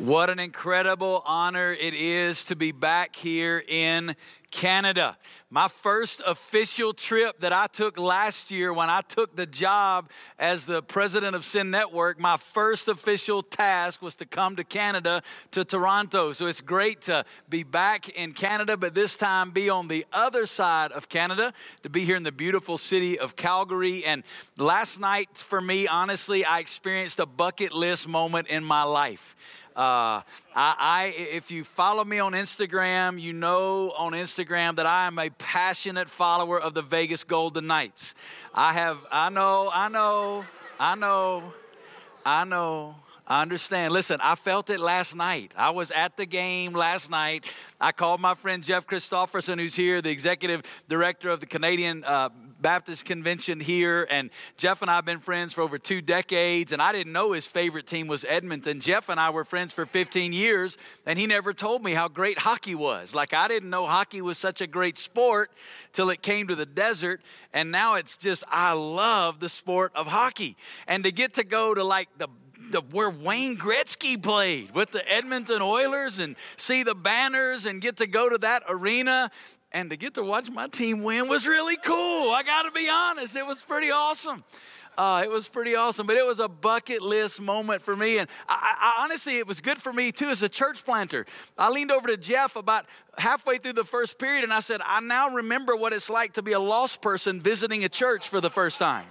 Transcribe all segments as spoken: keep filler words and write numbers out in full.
What an incredible honor it is to be back here in Canada. My first official trip that I took last year when I took the job as the president of Sin Network, my first official task was to come to Canada, to Toronto. So it's great to be back in Canada, but this time be on the other side of Canada, to be here in the beautiful city of Calgary. And last night, for me, honestly, I experienced a bucket list moment in my life. Uh, I, I, if you follow me on Instagram, you know on Instagram that I am a passionate follower of the Vegas Golden Knights. I have, I know, I know, I know, I know. I understand. Listen, I felt it last night. I was at the game last night. I called my friend Jeff Christopherson, who's here, the executive director of the Canadian uh, Baptist Convention here. And Jeff and I have been friends for over two decades. And I didn't know his favorite team was Edmonton. Jeff and I were friends for fifteen years. And he never told me how great hockey was. Like, I didn't know hockey was such a great sport till it came to the desert. And now it's just, I love the sport of hockey. And to get to go to like the The, where Wayne Gretzky played with the Edmonton Oilers and see the banners and get to go to that arena and to get to watch my team win was really cool. I got to be honest. It was pretty awesome. Uh, it was pretty awesome, but it was a bucket list moment for me. And I, I, honestly, it was good for me too as a church planter. I leaned over to Jeff about halfway through the first period and I said, I now remember what it's like to be a lost person visiting a church for the first time.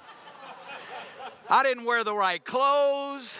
I didn't wear the right clothes.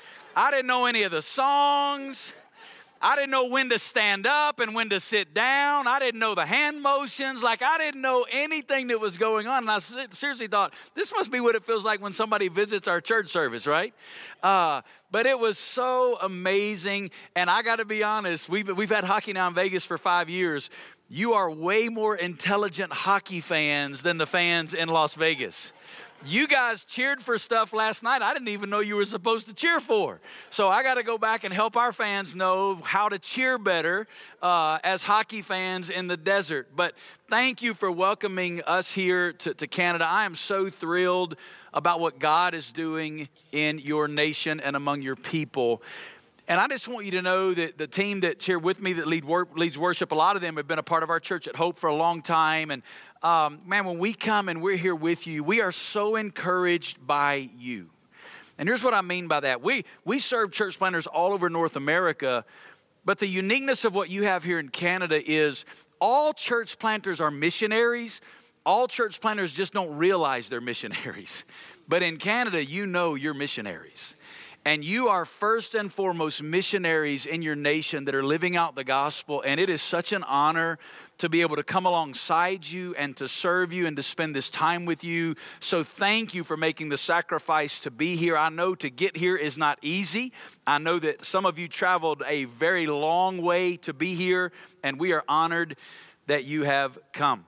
I didn't know any of the songs. I didn't know when to stand up and when to sit down. I didn't know the hand motions. Like, I didn't know anything that was going on. And I seriously thought, this must be what it feels like when somebody visits our church service, right? Uh, but it was so amazing. And I got to be honest, we've, we've had hockey now in Vegas for five years. You are way more intelligent hockey fans than the fans in Las Vegas. You guys cheered for stuff last night I didn't even know you were supposed to cheer for. So I got to go back and help our fans know how to cheer better uh, as hockey fans in the desert. But thank you for welcoming us here to, to Canada. I am so thrilled about what God is doing in your nation and among your people. And I just want you to know that the team that's here with me that lead work, leads worship, a lot of them have been a part of our church at Hope for a long time. And um, man, when we come and we're here with you, we are so encouraged by you. And here's what I mean by that. We, we serve church planters all over North America, but the uniqueness of what you have here in Canada is all church planters are missionaries. All church planters just don't realize they're missionaries. But in Canada, you know you're missionaries. And you are first and foremost missionaries in your nation that are living out the gospel. And it is such an honor to be able to come alongside you and to serve you and to spend this time with you. So thank you for making the sacrifice to be here. I know to get here is not easy. I know that some of you traveled a very long way to be here, and we are honored that you have come.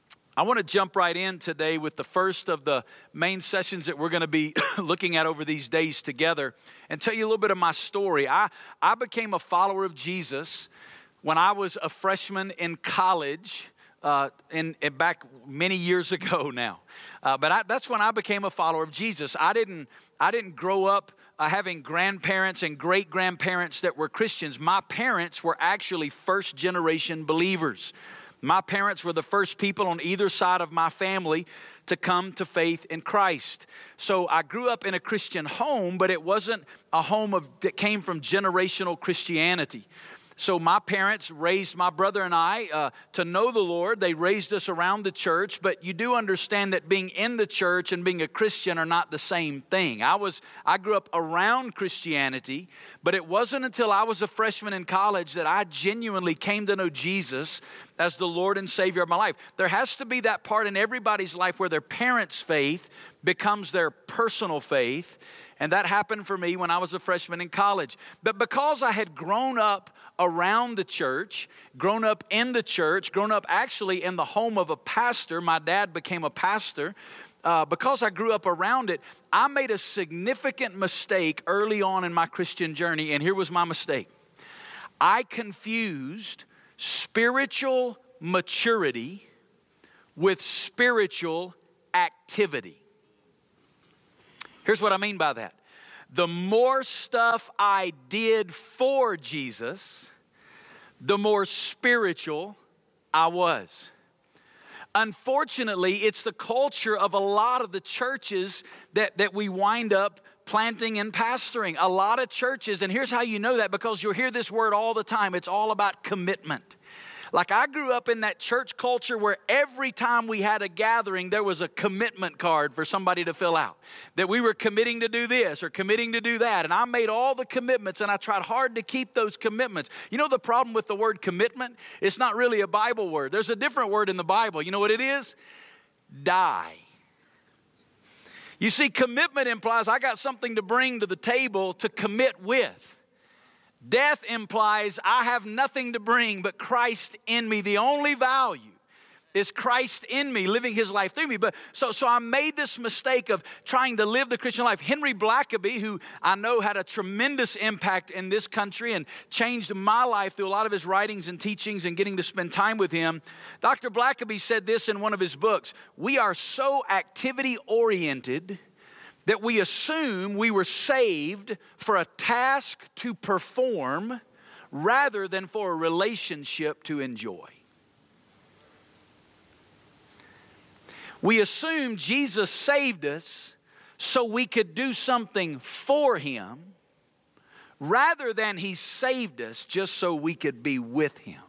I want to jump right in today with the first of the main sessions that we're going to be looking at over these days together and tell you a little bit of my story. I, I became a follower of Jesus when I was a freshman in college uh, in, in back many years ago now. Uh, but I, that's when I became a follower of Jesus. I didn't, I didn't grow up uh, having grandparents and great-grandparents that were Christians. My parents were actually first-generation believers. My parents were the first people on either side of my family to come to faith in Christ. So I grew up in a Christian home, but it wasn't a home of, that came from generational Christianity. So my parents raised my brother and I uh, to know the Lord. They raised us around the church, but you do understand that being in the church and being a Christian are not the same thing. I was I grew up around Christianity, but it wasn't until I was a freshman in college that I genuinely came to know Jesus as the Lord and Savior of my life. There has to be that part in everybody's life where their parents' faith becomes their personal faith. And that happened for me when I was a freshman in college. But because I had grown up around the church, grown up in the church, grown up actually in the home of a pastor, my dad became a pastor. Uh, because I grew up around it, I made a significant mistake early on in my Christian journey. And here was my mistake. I confused spiritual maturity with spiritual activity. Here's what I mean by that. the more stuff I did for Jesus, the more spiritual I was. Unfortunately, it's the culture of a lot of the churches that, that we wind up planting and pastoring. A lot of churches, and here's how you know that, because you'll hear this word all the time. It's all about commitment. Like, I grew up in that church culture where every time we had a gathering, there was a commitment card for somebody to fill out. That we were committing to do this or committing to do that. And I made all the commitments, and I tried hard to keep those commitments. You know the problem with the word commitment? It's not really a Bible word. There's a different word in the Bible. You know what it is? Die. You see, commitment implies I got something to bring to the table to commit with. Death implies I have nothing to bring but Christ in me. The only value is Christ in me, living his life through me. But so, so I made this mistake of trying to live the Christian life. Henry Blackaby, who I know had a tremendous impact in this country and changed my life through a lot of his writings and teachings and getting to spend time with him. Doctor Blackaby said this in one of his books: we are so activity-oriented that we assume we were saved for a task to perform rather than for a relationship to enjoy. We assume Jesus saved us so we could do something for him rather than he saved us just so we could be with him.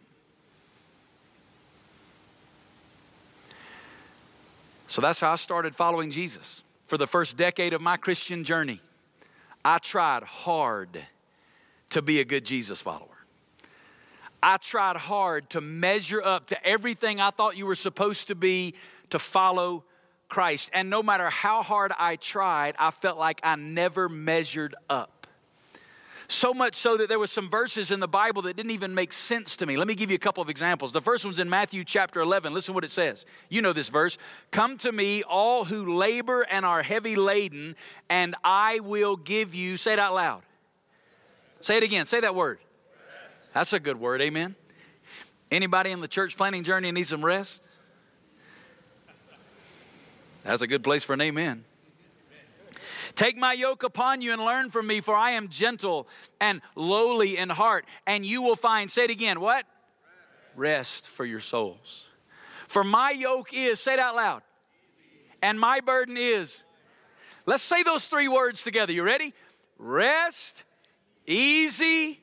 So that's how I started following Jesus. For the first decade of my Christian journey, I tried hard to be a good Jesus follower. I tried hard to measure up to everything I thought you were supposed to be to follow Christ. And no matter how hard I tried, I felt like I never measured up. So much so that there were some verses in the Bible that didn't even make sense to me. Let me give you a couple of examples. The first one's in Matthew chapter eleven. Listen what it says. You know this verse. Come to me, all who labor and are heavy laden, and I will give you, say it out loud. Say it again. Say that word. That's a good word. Amen. Anybody in the church planning journey need some rest? That's a good place for an amen. Take my yoke upon you and learn from me, for I am gentle and lowly in heart, and you will find, say it again, what? Rest for your souls. For my yoke is, say it out loud, and my burden is. Let's say those three words together. You ready? Rest, easy.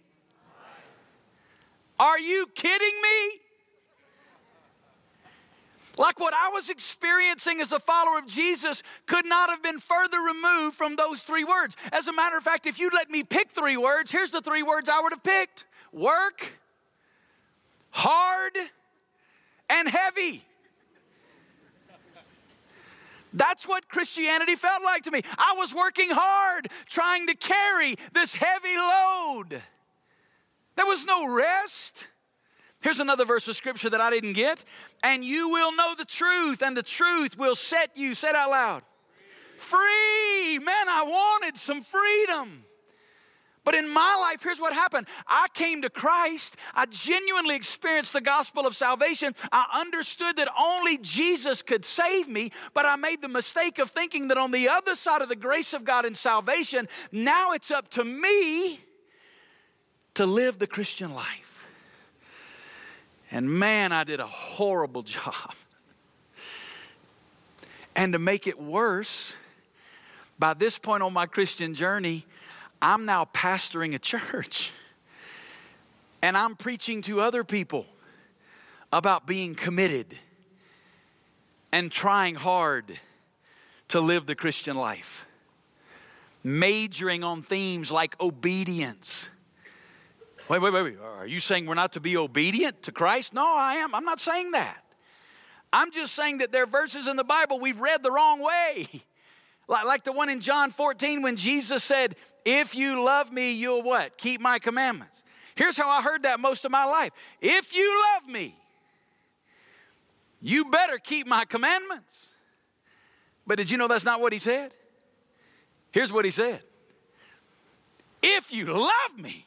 Are you kidding me? Like what I was experiencing as a follower of Jesus could not have been further removed from those three words. As a matter of fact, if you'd let me pick three words, here's the three words I would have picked. Work, hard, and heavy. That's what Christianity felt like to me. I was working hard trying to carry this heavy load. There was no rest. Here's another verse of scripture that I didn't get. And you will know the truth, and the truth will set you, say it out loud, free. Man, I wanted some freedom. But in my life, here's what happened. I came to Christ. I genuinely experienced the gospel of salvation. I understood that only Jesus could save me, but I made the mistake of thinking that on the other side of the grace of God and salvation, now it's up to me to live the Christian life. And man, I did a horrible job. And to make it worse, by this point on my Christian journey, I'm now pastoring a church. And I'm preaching to other people about being committed and trying hard to live the Christian life. Majoring on themes like obedience. Wait, wait, wait, wait. Are you saying we're not to be obedient to Christ? No, I am. I'm not saying that. I'm just saying that there are verses in the Bible we've read the wrong way. Like, like the one in John fourteen when Jesus said, if you love me, you'll what? Keep my commandments. Here's how I heard that most of my life. If you love me, you better keep my commandments. But did you know that's not what he said? Here's what he said. If you love me,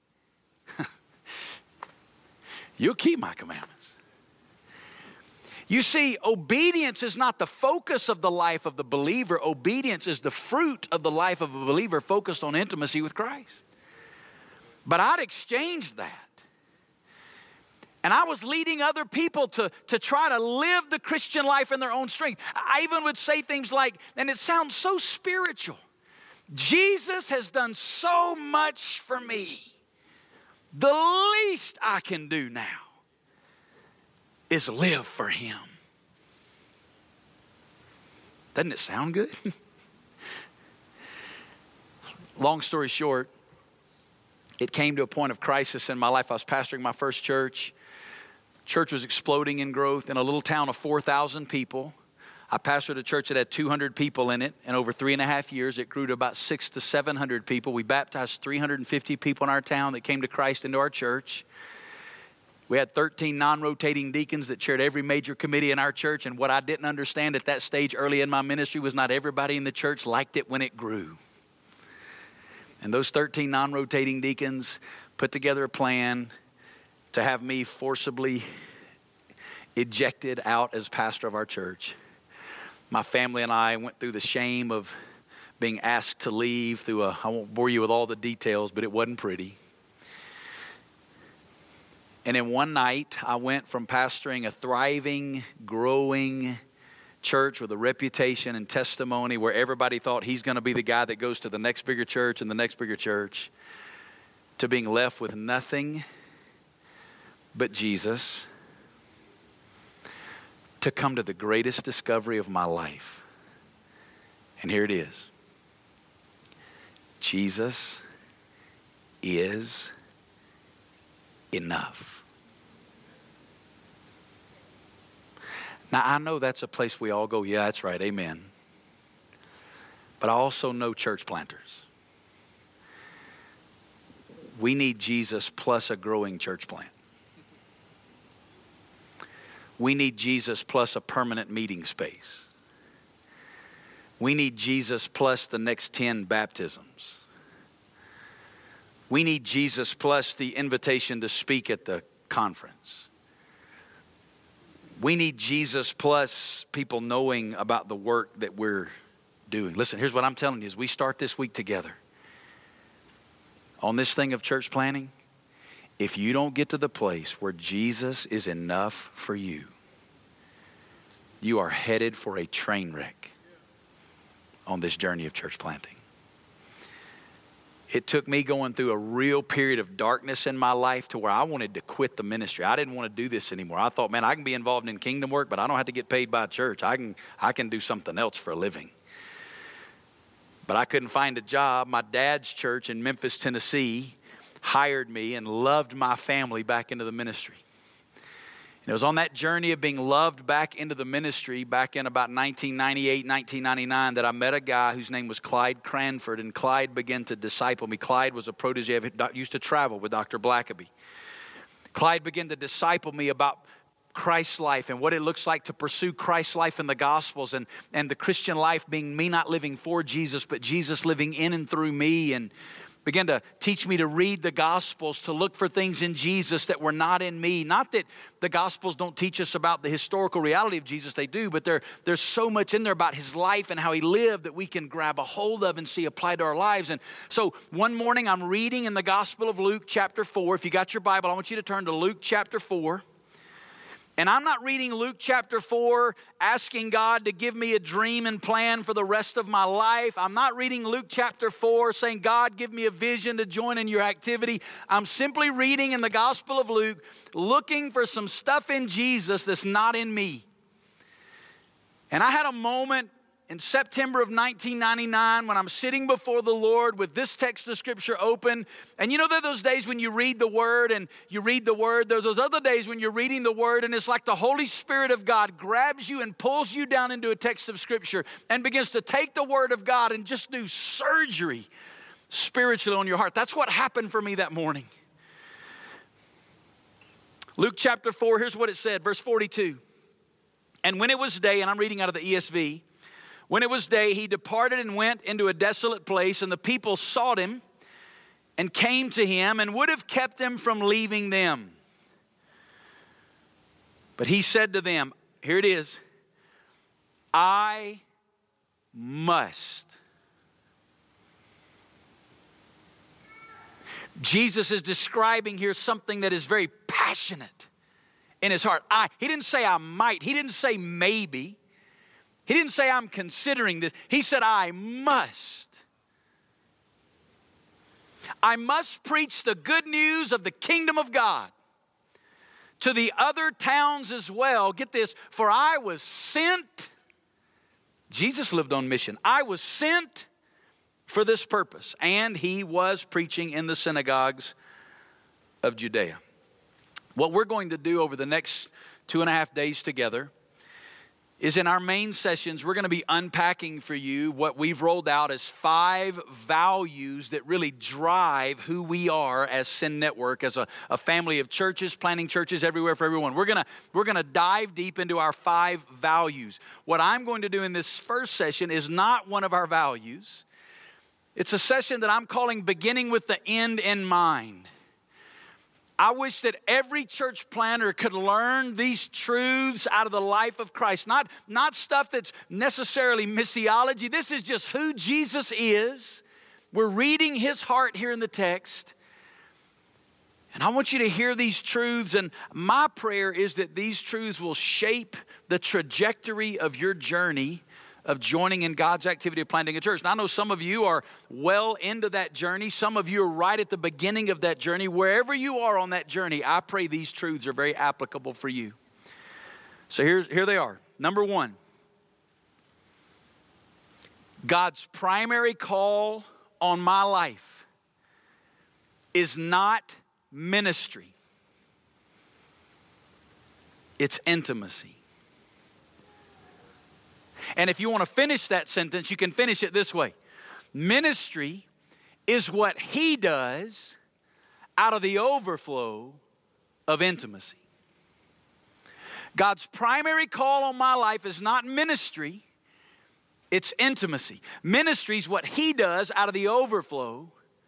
you'll keep my commandments. You see, obedience is not the focus of the life of the believer. Obedience is the fruit of the life of a believer focused on intimacy with Christ. But I'd exchanged that. And I was leading other people to, to try to live the Christian life in their own strength. I even would say things like, and it sounds so spiritual, Jesus has done so much for me. The least I can do now is live for him. Doesn't it sound good? Long story short, it came to a point of crisis in my life. I was pastoring my first church. Church was exploding in growth in a little town of four thousand people. I pastored a church that had two hundred people in it, and over three and a half years, it grew to about six to seven hundred people. We baptized three hundred fifty people in our town that came to Christ into our church. We had thirteen non-rotating deacons that chaired every major committee in our church, and what I didn't understand at that stage early in my ministry was not everybody in the church liked it when it grew. And those thirteen non-rotating deacons put together a plan to have me forcibly ejected out as pastor of our church. My family and I went through the shame of being asked to leave through a, I won't bore you with all the details, but it wasn't pretty. And in one night, I went from pastoring a thriving, growing church with a reputation and testimony where everybody thought he's going to be the guy that goes to the next bigger church and the next bigger church, to being left with nothing but Jesus, to come to the greatest discovery of my life. And here it is. Jesus is enough. Now, I know that's a place we all go, yeah, that's right, amen. But I also know church planters. We need Jesus plus a growing church plant. We need Jesus plus a permanent meeting space. We need Jesus plus the next ten baptisms. We need Jesus plus the invitation to speak at the conference. We need Jesus plus people knowing about the work that we're doing. Listen, here's what I'm telling you. As we start this week together on this thing of church planning, if you don't get to the place where Jesus is enough for you, you are headed for a train wreck on this journey of church planting. It took me going through a real period of darkness in my life to where I wanted to quit the ministry. I didn't want to do this anymore. I thought, man, I can be involved in kingdom work, but I don't have to get paid by a church. I can, I can do something else for a living. But I couldn't find a job. My dad's church in Memphis, Tennessee, hired me and loved my family back into the ministry. And it was on that journey of being loved back into the ministry back in about nineteen ninety-eight, nineteen ninety-nine that I met a guy whose name was Clyde Cranford, and Clyde began to disciple me. Clyde was a protege of, used to travel with Doctor Blackaby. Clyde began to disciple me about Christ's life and what it looks like to pursue Christ's life in the Gospels, and, and the Christian life being me not living for Jesus, but Jesus living in and through me, and began to teach me to read the Gospels, to look for things in Jesus that were not in me. Not that the Gospels don't teach us about the historical reality of Jesus, they do, but there, there's so much in there about his life and how he lived that we can grab a hold of and see applied to our lives. And so one morning I'm reading in the Gospel of Luke chapter four. If you got your Bible, I want you to turn to Luke chapter four. And I'm not reading Luke chapter four asking God to give me a dream and plan for the rest of my life. I'm not reading Luke chapter four saying, God, give me a vision to join in your activity. I'm simply reading in the Gospel of Luke, looking for some stuff in Jesus that's not in me. And I had a moment in September of nineteen ninety-nine when I'm sitting before the Lord with this text of Scripture open. And you know, there are those days when you read the Word and you read the Word. There are those other days when you're reading the Word and it's like the Holy Spirit of God grabs you and pulls you down into a text of Scripture and begins to take the Word of God and just do surgery spiritually on your heart. That's what happened for me that morning. Luke chapter four, here's what it said, verse forty-two. And when it was day, and I'm reading out of the E S V, when it was day, he departed and went into a desolate place, and the people sought him and came to him and would have kept him from leaving them. But he said to them, here it is. I must. Jesus is describing here something that is very passionate in his heart. I, he didn't say I might. He didn't say maybe. He didn't say I'm considering this. He said I must. I must preach the good news of the kingdom of God to the other towns as well. Get this, for I was sent. Jesus lived on mission. I was sent for this purpose. And he was preaching in the synagogues of Judea. What we're going to do over the next two and a half days together is in our main sessions, we're going to be unpacking for you what we've rolled out as five values that really drive who we are as Send Network, as a, a family of churches, planting churches everywhere for everyone. We're going to we're going to dive deep into our five values. What I'm going to do in this first session is not one of our values. It's a session that I'm calling Beginning with the End in Mind. I wish that every church planter could learn these truths out of the life of Christ. Not, not stuff that's necessarily missiology. This is just who Jesus is. We're reading his heart here in the text. And I want you to hear these truths. And my prayer is that these truths will shape the trajectory of your journey of joining in God's activity of planting a church. Now, I know some of you are well into that journey. Some of you are right at the beginning of that journey. Wherever you are on that journey, I pray these truths are very applicable for you. So here's, here they are. Number one, God's primary call on my life is not ministry. It's intimacy. And if you want to finish that sentence, you can finish it this way. Ministry is what he does out of the overflow of intimacy. God's primary call on my life is not ministry, it's intimacy. Ministry is what he does out of the overflow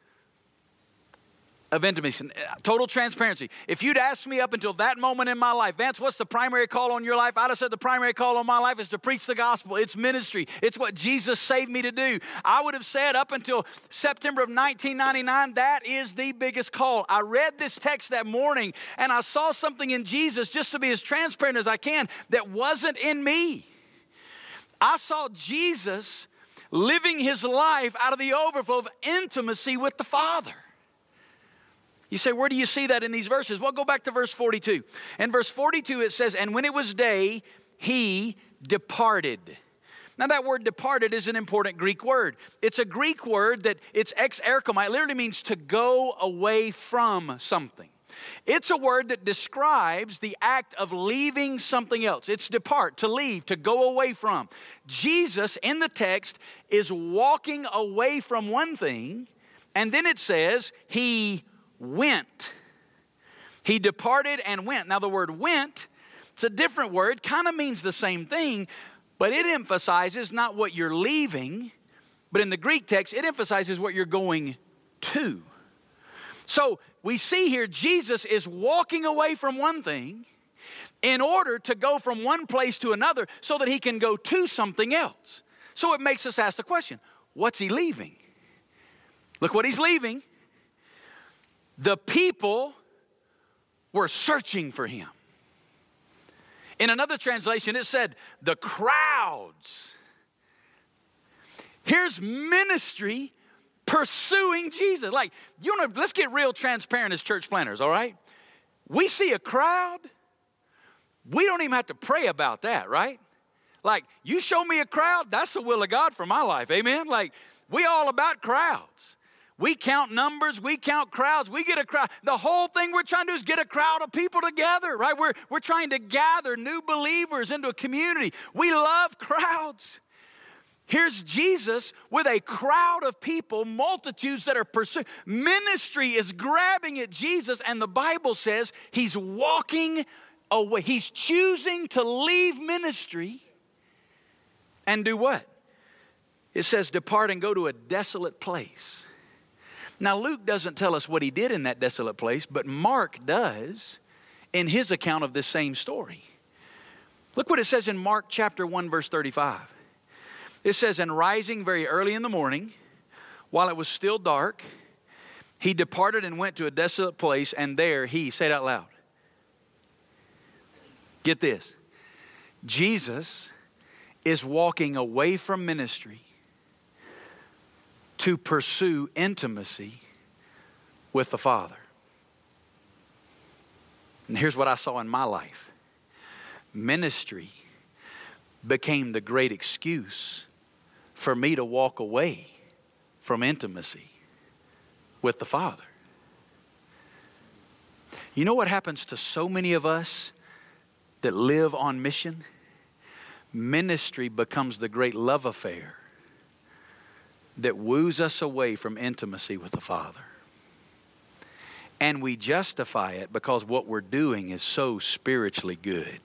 of intimacy. Total transparency. If you'd asked me up until that moment in my life, Vance, what's the primary call on your life? I'd have said the primary call on my life is to preach the gospel. It's ministry. It's what Jesus saved me to do. I would have said up until September of nineteen ninety-nine, that is the biggest call. I read this text that morning and I saw something in Jesus, just to be as transparent as I can, that wasn't in me. I saw Jesus living his life out of the overflow of intimacy with the Father. You say, where do you see that in these verses? Well, go back to verse forty-two. In verse forty-two, it says, and when it was day, he departed. Now, that word departed is an important Greek word. It's a Greek word that it's ex erchomai. It literally means to go away from something. It's a word that describes the act of leaving something else. It's depart, to leave, to go away from. Jesus, in the text, is walking away from one thing, and then it says, he went. He departed and went. Now the word went, it's a different word, kind of means the same thing, but it emphasizes not what you're leaving, but in the Greek text, it emphasizes what you're going to. So we see here Jesus is walking away from one thing in order to go from one place to another so that he can go to something else. So it makes us ask the question, what's he leaving? Look what he's leaving. The people were searching for him. In another translation, it said, the crowds. Here's ministry pursuing Jesus. Like, you know, let's get real transparent as church planners, all right? We see a crowd, we don't even have to pray about that, right? Like, you show me a crowd, that's the will of God for my life, amen? Like, we all about crowds. We count numbers, we count crowds, we get a crowd. The whole thing we're trying to do is get a crowd of people together, right? We're, we're trying to gather new believers into a community. We love crowds. Here's Jesus with a crowd of people, multitudes that are pursuing. Ministry is grabbing at Jesus, and the Bible says he's walking away. He's choosing to leave ministry and do what? It says depart and go to a desolate place. Now, Luke doesn't tell us what he did in that desolate place, but Mark does in his account of this same story. Look what it says in Mark chapter one, verse thirty-five. It says, and rising very early in the morning, while it was still dark, he departed and went to a desolate place, and there he, say it out loud. Get this. Jesus is walking away from ministry to pursue intimacy with the Father. And here's what I saw in my life. Ministry became the great excuse for me to walk away from intimacy with the Father. You know what happens to so many of us that live on mission? Ministry becomes the great love affair that woos us away from intimacy with the Father. And we justify it because what we're doing is so spiritually good.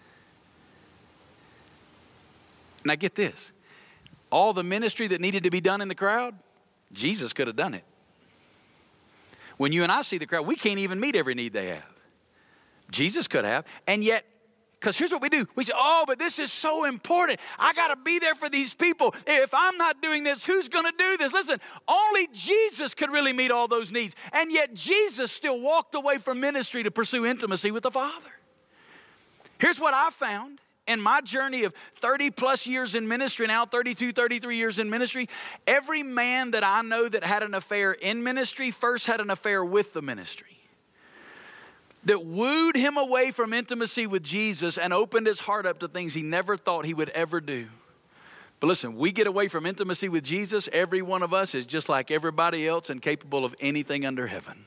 Now get this. All the ministry that needed to be done in the crowd, Jesus could have done it. When you and I see the crowd, we can't even meet every need they have. Jesus could have. And yet, because here's what we do. We say, oh, but this is so important. I got to be there for these people. If I'm not doing this, who's going to do this? Listen, only Jesus could really meet all those needs. And yet Jesus still walked away from ministry to pursue intimacy with the Father. Here's what I found in my journey of thirty plus years in ministry, now thirty-two, thirty-three years in ministry. Every man that I know that had an affair in ministry first had an affair with the ministry. That wooed him away from intimacy with Jesus and opened his heart up to things he never thought he would ever do. But listen, we get away from intimacy with Jesus, every one of us is just like everybody else and capable of anything under heaven.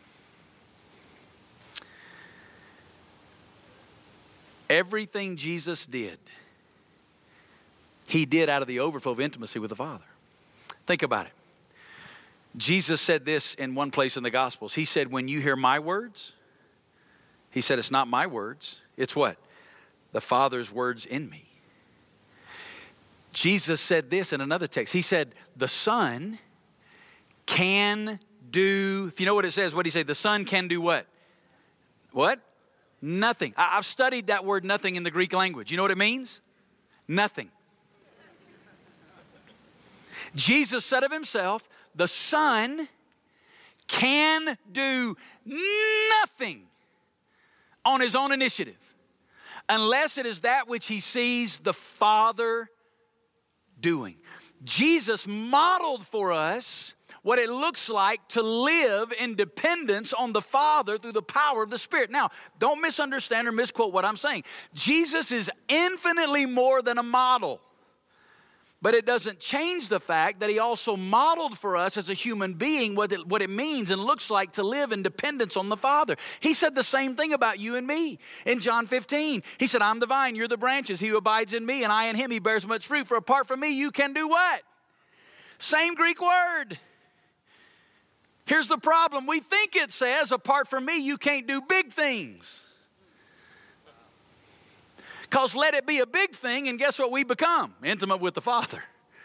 Everything Jesus did, he did out of the overflow of intimacy with the Father. Think about it. Jesus said this in one place in the Gospels. He said, when you hear my words, he said, it's not my words. It's what? The Father's words in me. Jesus said this in another text. He said, the Son can do, if you know what it says, what did he say? The Son can do what? What? Nothing. I've studied that word nothing in the Greek language. You know what it means? Nothing. Jesus said of himself, the Son can do nothing on his own initiative unless it is that which he sees the Father doing. Jesus modeled for us what it looks like to live in dependence on the Father through the power of the Spirit. Now, don't misunderstand or misquote what I'm saying. Jesus is infinitely more than a model. But it doesn't change the fact that he also modeled for us as a human being what it, what it means and looks like to live in dependence on the Father. He said the same thing about you and me in John fifteen. He said, I'm the vine, you're the branches. He who abides in me and I in him, he bears much fruit. For apart from me, you can do what? Same Greek word. Here's the problem. We think it says, apart from me, you can't do big things. Because let it be a big thing, and guess what we become? Intimate with the Father.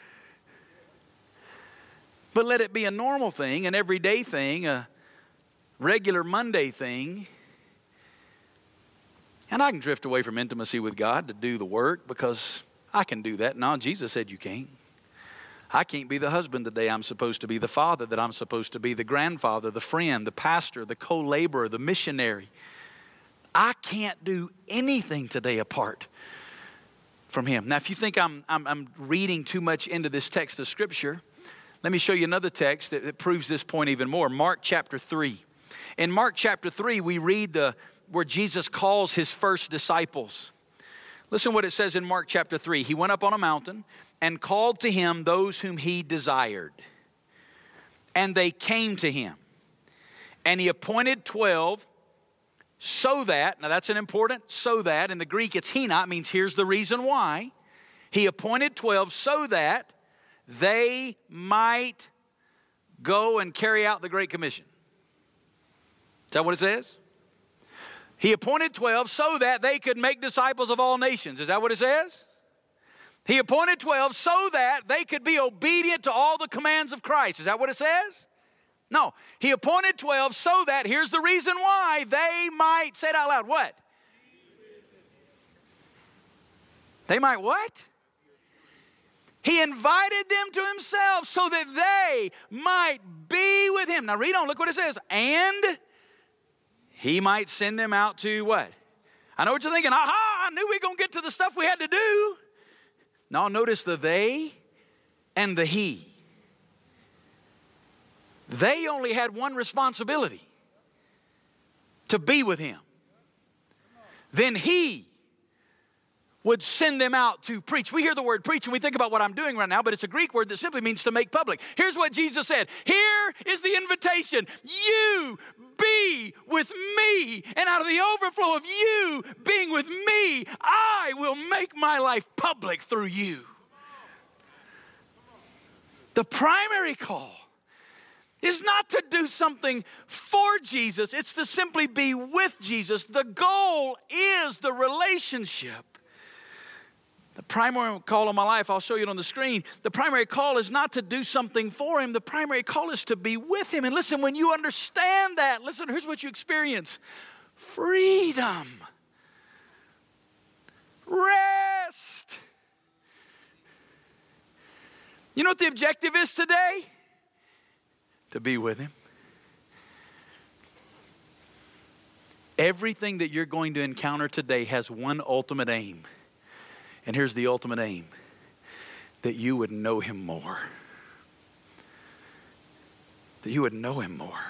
But let it be a normal thing, an everyday thing, a regular Monday thing. And I can drift away from intimacy with God to do the work because I can do that. No, Jesus said you can't. I can't be the husband today I'm supposed to be, the father that I'm supposed to be, the grandfather, the friend, the pastor, the co-laborer, the missionary. I can't do anything today apart from him. Now, if you think I'm, I'm, I'm reading too much into this text of Scripture, let me show you another text that, that proves this point even more. Mark chapter three. In Mark chapter three, we read the where Jesus calls his first disciples. Listen what it says in Mark chapter three. He went up on a mountain and called to him those whom he desired. And they came to him. And he appointed twelve so that, now that's an important so that. In the Greek it's hina, means here's the reason why. He appointed twelve so that they might go and carry out the Great Commission. Is that what it says? He appointed twelve so that they could make disciples of all nations. Is that what it says? He appointed twelve so that they could be obedient to all the commands of Christ. Is that what it says? No. He appointed twelve so that, here's the reason why, they might, say it out loud, what? They might what? He invited them to himself so that they might be with him. Now read on, look what it says. And he might send them out to what? I know what you're thinking. Aha, I knew we were going to get to the stuff we had to do. Now notice the they and the he. They only had one responsibility, to be with him. Then he would send them out to preach. We hear the word preach and we think about what I'm doing right now, but it's a Greek word that simply means to make public. Here's what Jesus said. Here is the invitation. You be with me, and out of the overflow of you being with me, I will make my life public through you. The primary call is not to do something for Jesus. It's to simply be with Jesus. The goal is the relationship. The primary call of my life, I'll show you it on the screen. The primary call is not to do something for him. The primary call is to be with him. And listen, when you understand that, listen, here's what you experience. Freedom. Rest. You know what the objective is today? To be with him. Everything that you're going to encounter today has one ultimate aim. And here's the ultimate aim. That you would know him more. That you would know him more.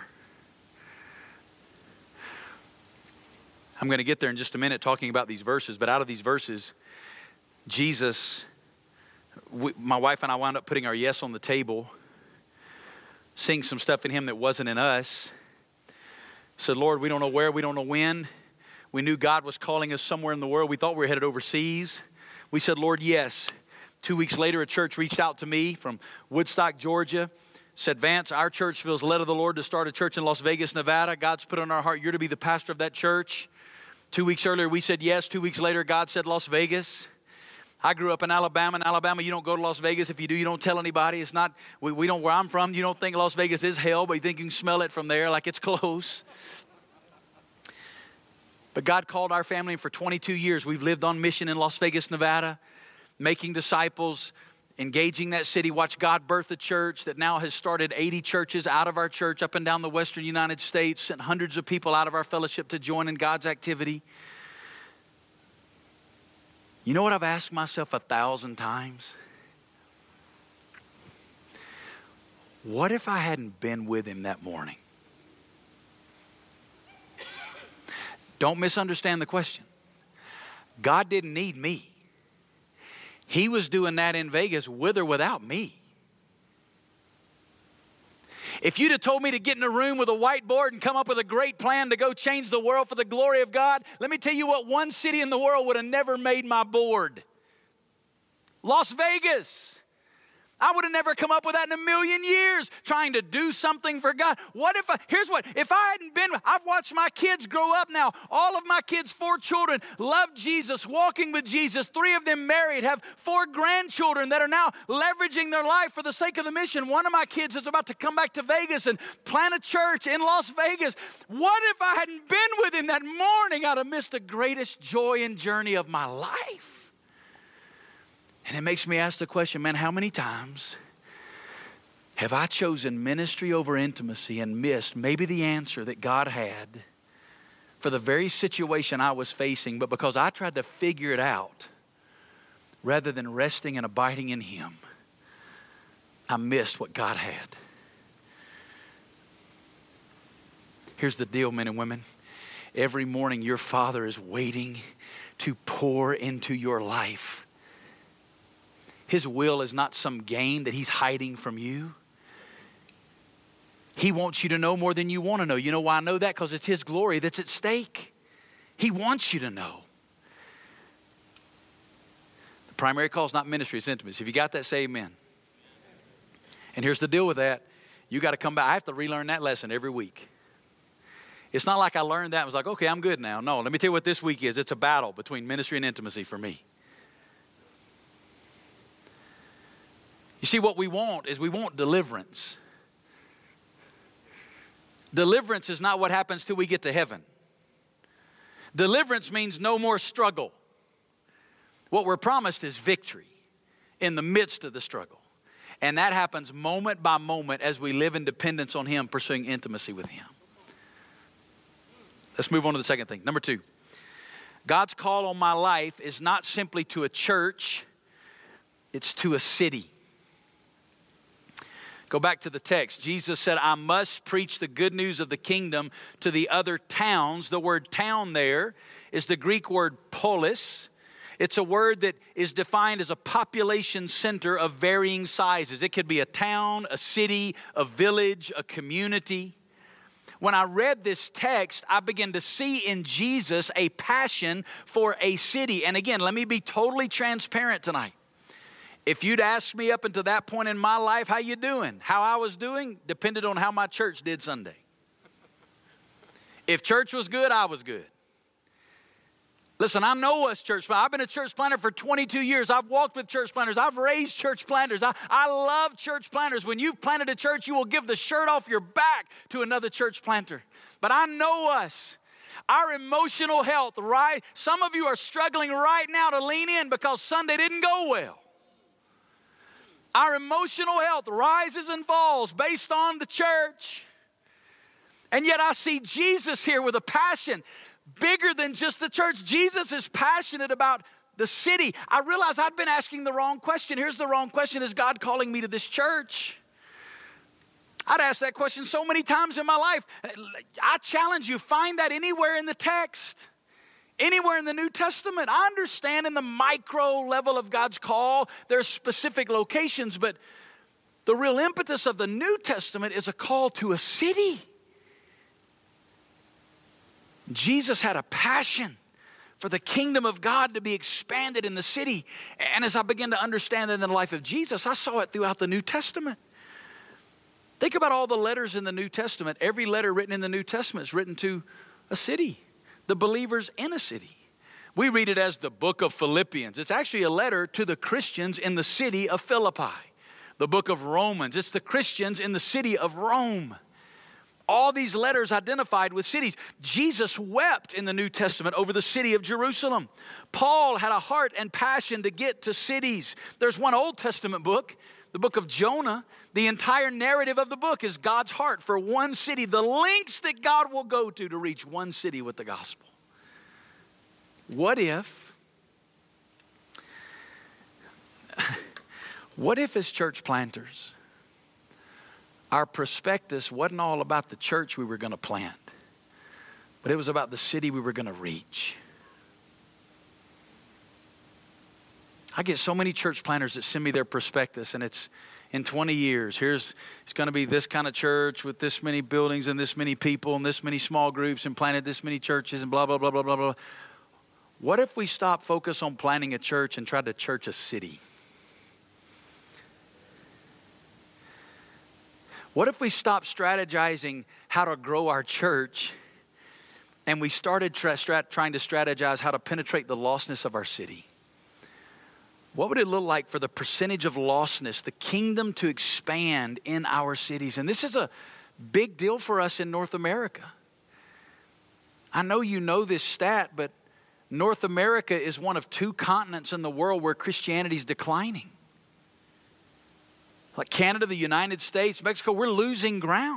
I'm going to get there in just a minute talking about these verses. But out of these verses, Jesus, we, my wife and I wound up putting our yes on the table. Seeing some stuff in him that wasn't in us. Said, Lord, we don't know where, we don't know when. We knew God was calling us somewhere in the world. We thought we were headed overseas. We said, Lord, yes. Two weeks later, a church reached out to me from Woodstock, Georgia. Said, Vance, our church feels led of the Lord to start a church in Las Vegas, Nevada. God's put on our heart, you're to be the pastor of that church. Two weeks earlier, we said yes. Two weeks later, God said Las Vegas. I grew up in Alabama. In Alabama, you don't go to Las Vegas. If you do, you don't tell anybody. It's not, we, we don't, where I'm from, you don't think Las Vegas is hell, but you think you can smell it from there like it's close. But God called our family, and for twenty-two years, we've lived on mission in Las Vegas, Nevada, making disciples, engaging that city, watch God birth a church that now has started eighty churches out of our church up and down the western United States, sent hundreds of people out of our fellowship to join in God's activity. You know what I've asked myself a thousand times? What if I hadn't been with him that morning? Don't misunderstand the question. God didn't need me. He was doing that in Vegas with or without me. If you'd have told me to get in a room with a whiteboard and come up with a great plan to go change the world for the glory of God, let me tell you what one city in the world would have never made my board. Las Vegas. I would have never come up with that in a million years, trying to do something for God. What if I, here's what, if I hadn't been, I've watched my kids grow up now. All of my kids, four children, love Jesus, walking with Jesus. Three of them married, have four grandchildren that are now leveraging their life for the sake of the mission. One of my kids is about to come back to Vegas and plant a church in Las Vegas. What if I hadn't been with him that morning? I'd have missed the greatest joy and journey of my life. And it makes me ask the question, man, how many times have I chosen ministry over intimacy and missed maybe the answer that God had for the very situation I was facing, but because I tried to figure it out rather than resting and abiding in him, I missed what God had. Here's the deal, men and women. Every morning your Father is waiting to pour into your life. His will is not some game that he's hiding from you. He wants you to know more than you want to know. You know why I know that? Because it's his glory that's at stake. He wants you to know. The primary call is not ministry, it's intimacy. If you got that, say amen. And here's the deal with that. You got to come back. I have to relearn that lesson every week. It's not like I learned that and was like, okay, I'm good now. No, let me tell you what this week is. It's a battle between ministry and intimacy for me. You see, what we want is we want deliverance. Deliverance is not what happens till we get to heaven. Deliverance means no more struggle. What we're promised is victory in the midst of the struggle. And that happens moment by moment as we live in dependence on Him, pursuing intimacy with Him. Let's move on to the second thing. Number two, God's call on my life is not simply to a church, it's to a city. Go back to the text. Jesus said, I must preach the good news of the kingdom to the other towns. The word town there is the Greek word polis. It's a word that is defined as a population center of varying sizes. It could be a town, a city, a village, a community. When I read this text, I began to see in Jesus a passion for a city. And again, let me be totally transparent tonight. If you'd asked me up until that point in my life, how you doing? How I was doing depended on how my church did Sunday. If church was good, I was good. Listen, I know us church planters. I've been a church planter for twenty-two years. I've walked with church planters. I've raised church planters. I, I love church planters. When you've planted a church, you will give the shirt off your back to another church planter. But I know us. Our emotional health, right? Some of you are struggling right now to lean in because Sunday didn't go well. Our emotional health rises and falls based on the church. And yet I see Jesus here with a passion bigger than just the church. Jesus is passionate about the city. I realized I'd been asking the wrong question. Here's the wrong question. Is God calling me to this church? I'd asked that question so many times in my life. I challenge you, find that anywhere in the text. Anywhere in the New Testament. I understand in the micro level of God's call, there's specific locations, but the real impetus of the New Testament is a call to a city. Jesus had a passion for the kingdom of God to be expanded in the city. And as I began to understand that in the life of Jesus, I saw it throughout the New Testament. Think about all the letters in the New Testament. Every letter written in the New Testament is written to a city, the believers in a city. We read it as the book of Philippians. It's actually a letter to the Christians in the city of Philippi. The book of Romans, it's the Christians in the city of Rome. All these letters identified with cities. Jesus wept in the New Testament over the city of Jerusalem. Paul had a heart and passion to get to cities. There's one Old Testament book, the book of Jonah. The entire narrative of the book is God's heart for one city, the lengths that God will go to to reach one city with the gospel. What if, what if as church planters, our prospectus wasn't all about the church we were going to plant, but it was about the city we were going to reach? I get so many church planters that send me their prospectus, and it's in twenty years. Here's, it's going to be this kind of church with this many buildings and this many people and this many small groups and planted this many churches and blah, blah, blah, blah, blah, blah. What if we stop focus on planting a church and tried to church a city? What if we stopped strategizing how to grow our church and we started tra- strat- trying to strategize how to penetrate the lostness of our city? What would it look like for the percentage of lostness, the kingdom to expand in our cities? And this is a big deal for us in North America. I know you know this stat, but North America is one of two continents in the world where Christianity is declining. Like Canada, the United States, Mexico, we're losing ground.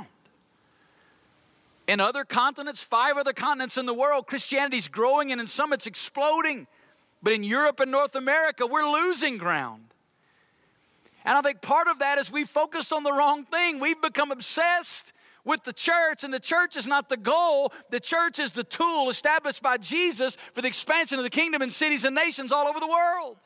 In other continents, five other continents in the world, Christianity is growing, and in some it's exploding. But in Europe and North America, we're losing ground. And I think part of that is we focused on the wrong thing. We've become obsessed with the church, and the church is not the goal. The church is the tool established by Jesus for the expansion of the kingdom in cities and nations all over the world.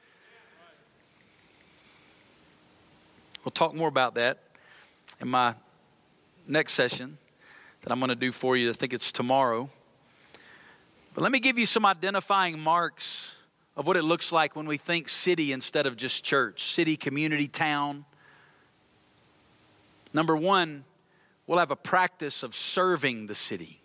We'll talk more about that in my next session that I'm going to do for you. I think it's tomorrow. But let me give you some identifying marks of what it looks like when we think city instead of just church. City, community, town. Number one, we'll have a practice of serving the city.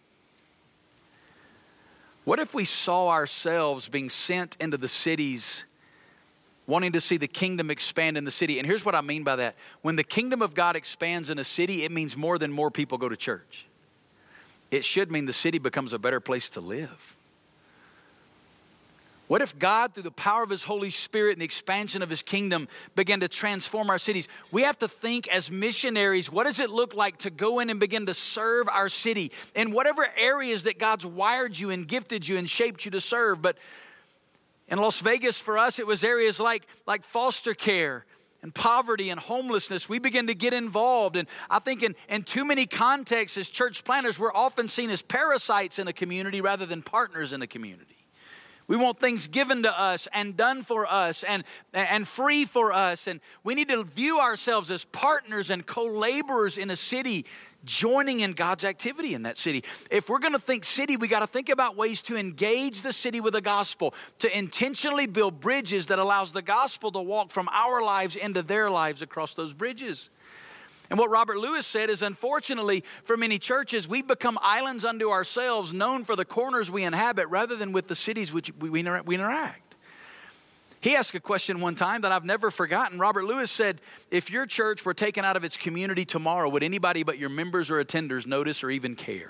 What if we saw ourselves being sent into the cities, wanting to see the kingdom expand in the city? And here's what I mean by that. When the kingdom of God expands in a city, it means more than more people go to church. It should mean the city becomes a better place to live. What if God, through the power of his Holy Spirit and the expansion of his kingdom, began to transform our cities? We have to think as missionaries, what does it look like to go in and begin to serve our city in whatever areas that God's wired you and gifted you and shaped you to serve? But in Las Vegas, for us, it was areas like, like foster care and poverty and homelessness. We begin to get involved. And I think in, in too many contexts as church planners, we're often seen as parasites in a community rather than partners in a community. We want things given to us and done for us and, and free for us. And we need to view ourselves as partners and co-laborers in a city, joining in God's activity in that city. If we're going to think city, we got to think about ways to engage the city with the gospel, to intentionally build bridges that allows the gospel to walk from our lives into their lives across those bridges. And what Robert Lewis said is, unfortunately, for many churches, we've become islands unto ourselves, known for the corners we inhabit rather than with the cities which we interact. He asked a question one time that I've never forgotten. Robert Lewis said, if your church were taken out of its community tomorrow, would anybody but your members or attenders notice or even care?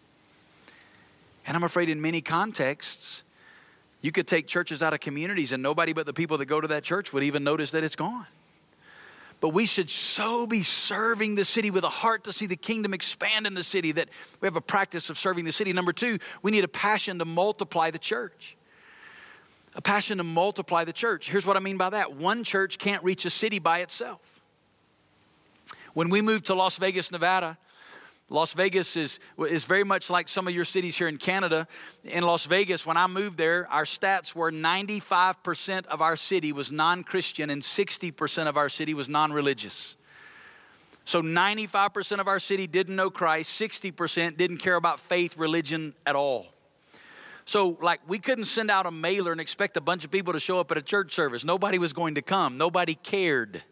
And I'm afraid in many contexts, you could take churches out of communities and nobody but the people that go to that church would even notice that it's gone. But we should so be serving the city with a heart to see the kingdom expand in the city that we have a practice of serving the city. Number two, we need a passion to multiply the church. A passion to multiply the church. Here's what I mean by that. One church can't reach a city by itself. When we moved to Las Vegas, Nevada, Las Vegas is, is very much like some of your cities here in Canada. In Las Vegas, when I moved there, our stats were ninety-five percent of our city was non-Christian and sixty percent of our city was non-religious. So ninety-five percent of our city didn't know Christ, sixty percent didn't care about faith, religion at all. So like we couldn't send out a mailer and expect a bunch of people to show up at a church service. Nobody was going to come. Nobody cared.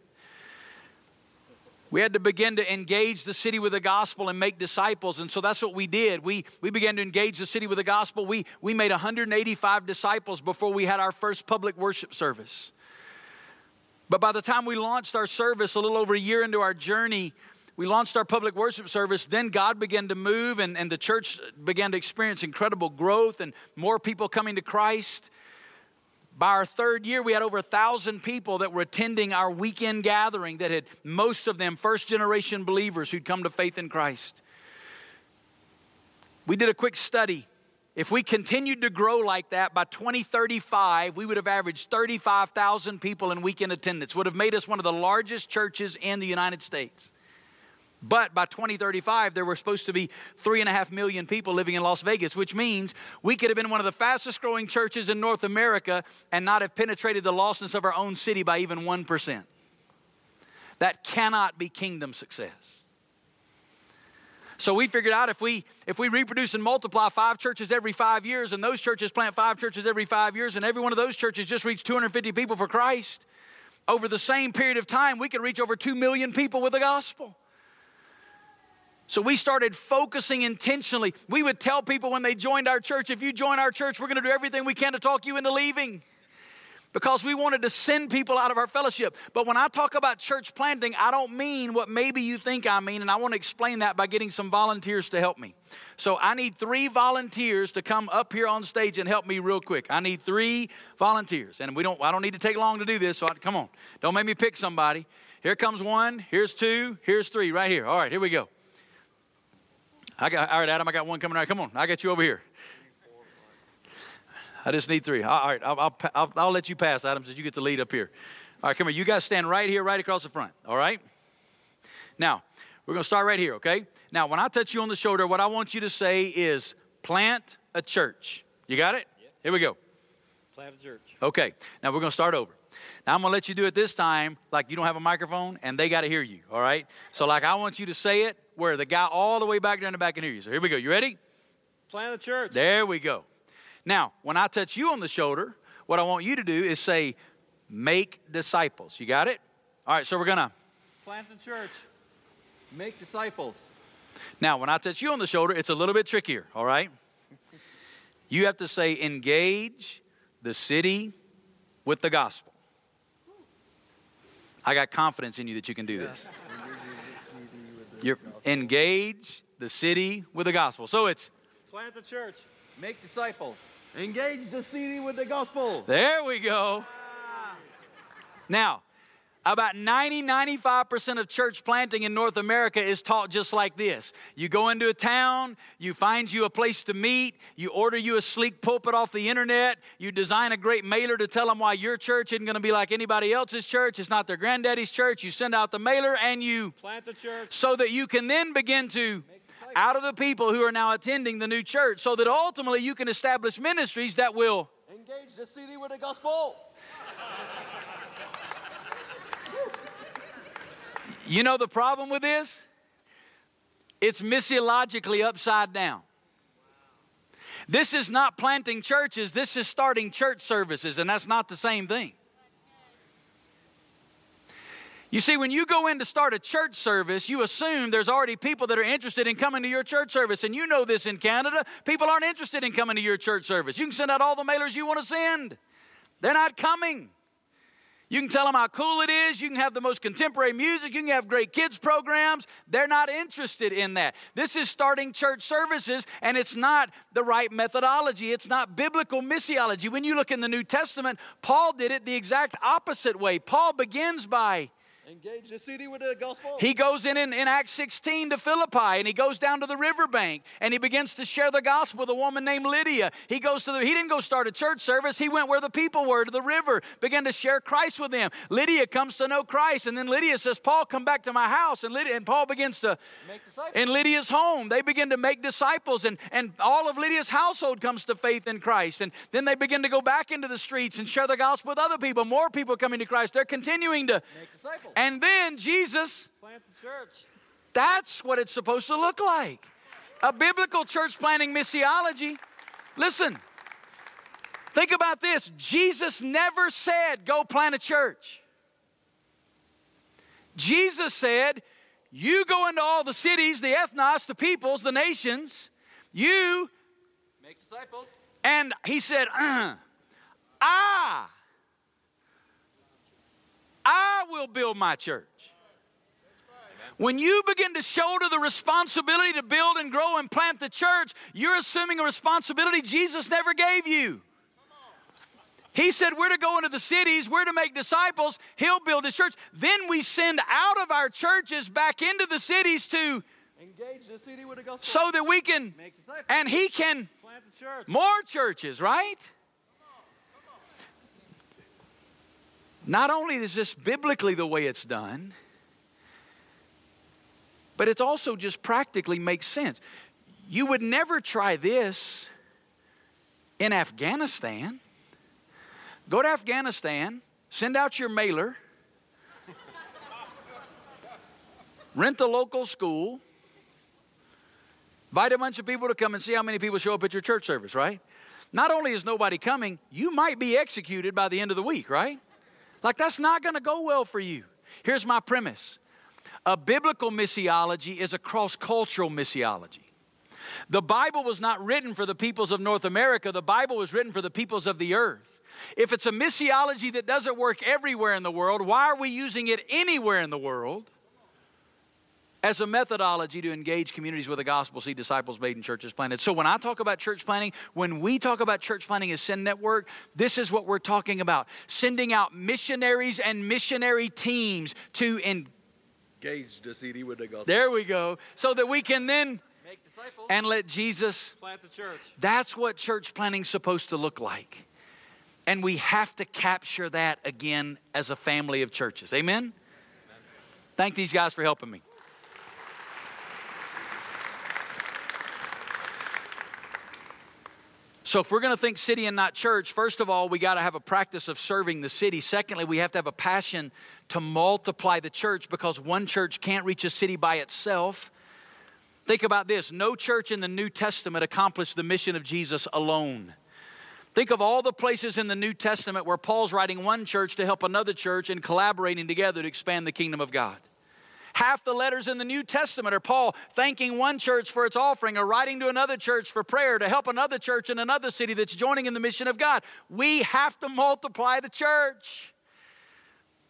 We had to begin to engage the city with the gospel and make disciples. And so that's what we did. We, we began to engage the city with the gospel. We, we made one hundred eighty-five disciples before we had our first public worship service. But by the time we launched our service, a little over a year into our journey, we launched our public worship service. Then God began to move and, and the church began to experience incredible growth and more people coming to Christ. By our third year, we had over a thousand people that were attending our weekend gathering that had, most of them, first-generation believers who'd come to faith in Christ. We did a quick study. If we continued to grow like that, by twenty thirty-five, we would have averaged thirty-five thousand people in weekend attendance, would have made us one of the largest churches in the United States. But by twenty thirty-five, there were supposed to be three and a half million people living in Las Vegas, which means we could have been one of the fastest growing churches in North America and not have penetrated the lostness of our own city by even one percent. That cannot be kingdom success. So we figured out if we if we reproduce and multiply five churches every five years and those churches plant five churches every five years and every one of those churches just reach two hundred fifty people for Christ, over the same period of time, we could reach over two million people with the gospel. So we started focusing intentionally. We would tell people when they joined our church, if you join our church, we're going to do everything we can to talk you into leaving. Because we wanted to send people out of our fellowship. But when I talk about church planting, I don't mean what maybe you think I mean. And I want to explain that by getting some volunteers to help me. So I need three volunteers to come up here on stage and help me real quick. I need three volunteers. And we don't. I don't need to take long to do this. So I, come on. Don't make me pick somebody. Here comes one. Here's two. Here's three right here. All right, here we go. I got, all right, Adam, I got one coming right. Come on, I got you over here. I just need three. All right, I'll, I'll, I'll, I'll let you pass, Adam, since you get the lead up here. All right, come here. You guys stand right here, right across the front, all right? Now, we're going to start right here, okay? Now, when I touch you on the shoulder, what I want you to say is plant a church. You got it? Yep. Here we go. Plant a church. Okay, now we're going to start over. Now, I'm going to let you do it this time like you don't have a microphone and they got to hear you, all right? So, like, I want you to say it where the guy all the way back there in the back can hear you. So, here we go. You ready? Plant a church. There we go. Now, when I touch you on the shoulder, what I want you to do is say, make disciples. You got it? All right, so we're going to plant a church. Make disciples. Now, when I touch you on the shoulder, it's a little bit trickier, all right? You have to say, engage the city with the gospel. I got confidence in you that you can do this. You're engage the city with the gospel. So it's plant the church. Make disciples. Engage the city with the gospel. There we go. Now, about ninety, ninety-five percent of church planting in North America is taught just like this. You go into a town, you find you a place to meet, you order you a sleek pulpit off the internet, you design a great mailer to tell them why your church isn't going to be like anybody else's church. It's not their granddaddy's church. You send out the mailer and you Plant the church. so that you can then begin to, out of the people who are now attending the new church, so that ultimately you can establish ministries that will Engage the city with the gospel. You know the problem with this? It's missiologically upside down. This is not planting churches, this is starting church services, and that's not the same thing. You see, when you go in to start a church service, you assume there's already people that are interested in coming to your church service. And you know this in Canada. People aren't interested in coming to your church service. You can send out all the mailers you want to send. They're not coming. You can tell them how cool it is. You can have the most contemporary music. You can have great kids programs. They're not interested in that. This is starting church services, and it's not the right methodology. It's not biblical missiology. When you look in the New Testament, Paul did it the exact opposite way. Paul begins by Engage the city with the gospel. He goes in, in in Acts sixteen to Philippi, and he goes down to the riverbank, and he begins to share the gospel with a woman named Lydia. He goes to the, he didn't go start a church service. He went where the people were, to the river, began to share Christ with them. Lydia comes to know Christ, and then Lydia says, Paul, come back to my house. And, Lydia, and Paul begins to, Make disciples. in Lydia's home, they begin to make disciples, and, and all of Lydia's household comes to faith in Christ. And then they begin to go back into the streets and share the gospel with other people. More people coming to Christ. They're continuing to, Make disciples. and then Jesus, Plant the church. that's what it's supposed to look like. A biblical church planting missiology. Listen, think about this. Jesus never said, go plant a church. Jesus said, you go into all the cities, the ethnos, the peoples, the nations, you, Make disciples. and he said, uh, I, I will build my church. When you begin to shoulder the responsibility to build and grow and plant the church, you're assuming a responsibility Jesus never gave you. He said we're to go into the cities, we're to make disciples, he'll build his church. Then we send out of our churches back into the cities to, Engage the city with the gospel. so that we can, Make disciples. and he can, Plant the church. more churches, right? Not only is this biblically the way it's done, but it also just practically makes sense. You would never try this in Afghanistan. Go to Afghanistan, send out your mailer, rent a local school, invite a bunch of people to come and see how many people show up at your church service, right? Not only is nobody coming, you might be executed by the end of the week, right? Like, that's not going to go well for you. Here's my premise. A biblical missiology is a cross-cultural missiology. The Bible was not written for the peoples of North America. The Bible was written for the peoples of the earth. If it's a missiology that doesn't work everywhere in the world, why are we using it anywhere in the world as a methodology to engage communities with the gospel, see disciples made and churches planted? So when I talk about church planting, when we talk about church planting as Send Network, this is what we're talking about. Sending out missionaries and missionary teams to engage. Engage the city with the gospel. There we go. So that we can then Make disciples. and let Jesus. Plant the church. That's what church planting's supposed to look like. And we have to capture that again as a family of churches. Amen? Amen. Thank these guys for helping me. So if we're going to think city and not church, first of all, we got to have a practice of serving the city. Secondly, we have to have a passion to multiply the church, because one church can't reach a city by itself. Think about this. No church in the New Testament accomplished the mission of Jesus alone. Think of all the places in the New Testament where Paul's writing one church to help another church and collaborating together to expand the kingdom of God. Half the letters in the New Testament are Paul thanking one church for its offering, or writing to another church for prayer to help another church in another city that's joining in the mission of God. We have to multiply the church.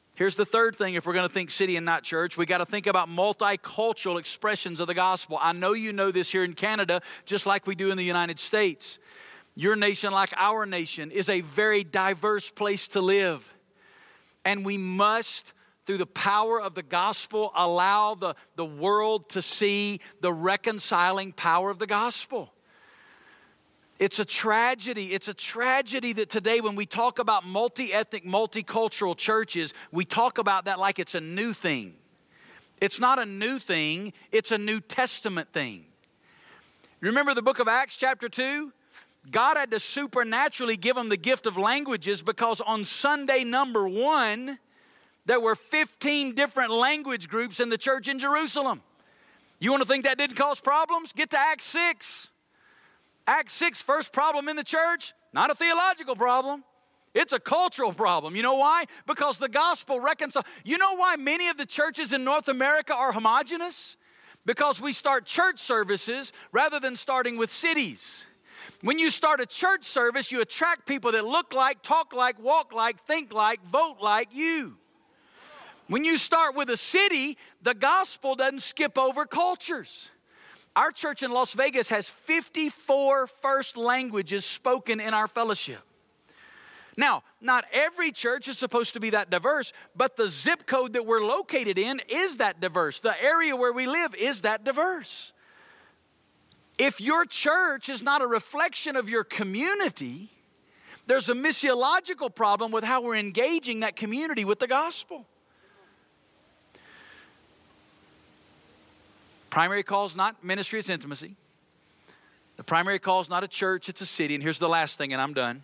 Here's the third thing if we're going to think city and not church. We got to think about multicultural expressions of the gospel. I know you know this here in Canada, just like we do in the United States. Your nation, like our nation, is a very diverse place to live. And we must, through the power of the gospel, allow the, the world to see the reconciling power of the gospel. It's a tragedy. It's a tragedy that today when we talk about multi-ethnic, multicultural churches, we talk about that like it's a new thing. It's not a new thing. It's a New Testament thing. Remember the book of Acts chapter two? God had to supernaturally give them the gift of languages because on Sunday number one, there were fifteen different language groups in the church in Jerusalem. You want to think that didn't cause problems? Get to Acts six. Acts six, first problem in the church, not a theological problem. It's a cultural problem. You know why? Because the gospel reconciles. You know why many of the churches in North America are homogenous? Because we start church services rather than starting with cities. When you start a church service, you attract people that look like, talk like, walk like, think like, vote like you. When you start with a city, the gospel doesn't skip over cultures. Our church in Las Vegas has fifty-four first languages spoken in our fellowship. Now, not every church is supposed to be that diverse, but the zip code that we're located in is that diverse. The area where we live is that diverse. If your church is not a reflection of your community, there's a missiological problem with how we're engaging that community with the gospel. Primary call is not ministry, it's intimacy. The primary call is not a church, it's a city. And here's the last thing, and I'm done.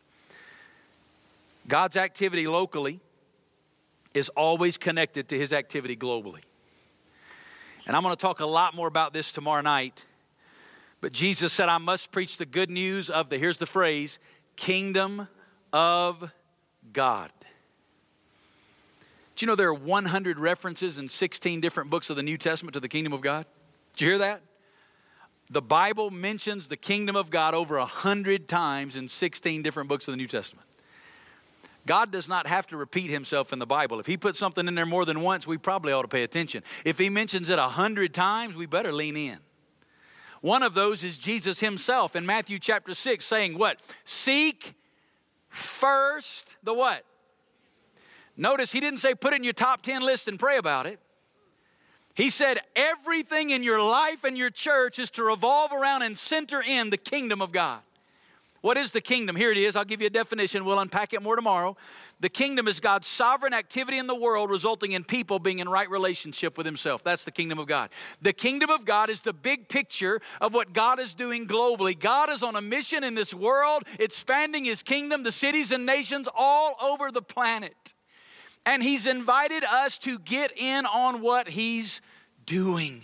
God's activity locally is always connected to his activity globally. And I'm going to talk a lot more about this tomorrow night. But Jesus said, I must preach the good news of the, here's the phrase, kingdom of God. Do you know there are one hundred references in sixteen different books of the New Testament to the kingdom of God? Did you hear that? The Bible mentions the kingdom of God over one hundred times in sixteen different books of the New Testament. God does not have to repeat himself in the Bible. If he puts something in there more than once, we probably ought to pay attention. If he mentions it one hundred times, we better lean in. One of those is Jesus himself in Matthew chapter six saying what? Seek first the what? Notice he didn't say put it in your top ten list and pray about it. He said everything in your life and your church is to revolve around and center in the kingdom of God. What is the kingdom? Here it is. I'll give you a definition. We'll unpack it more tomorrow. The kingdom is God's sovereign activity in the world resulting in people being in right relationship with himself. That's the kingdom of God. The kingdom of God is the big picture of what God is doing globally. God is on a mission in this world, expanding his kingdom to cities and nations all over the planet. And he's invited us to get in on what he's doing.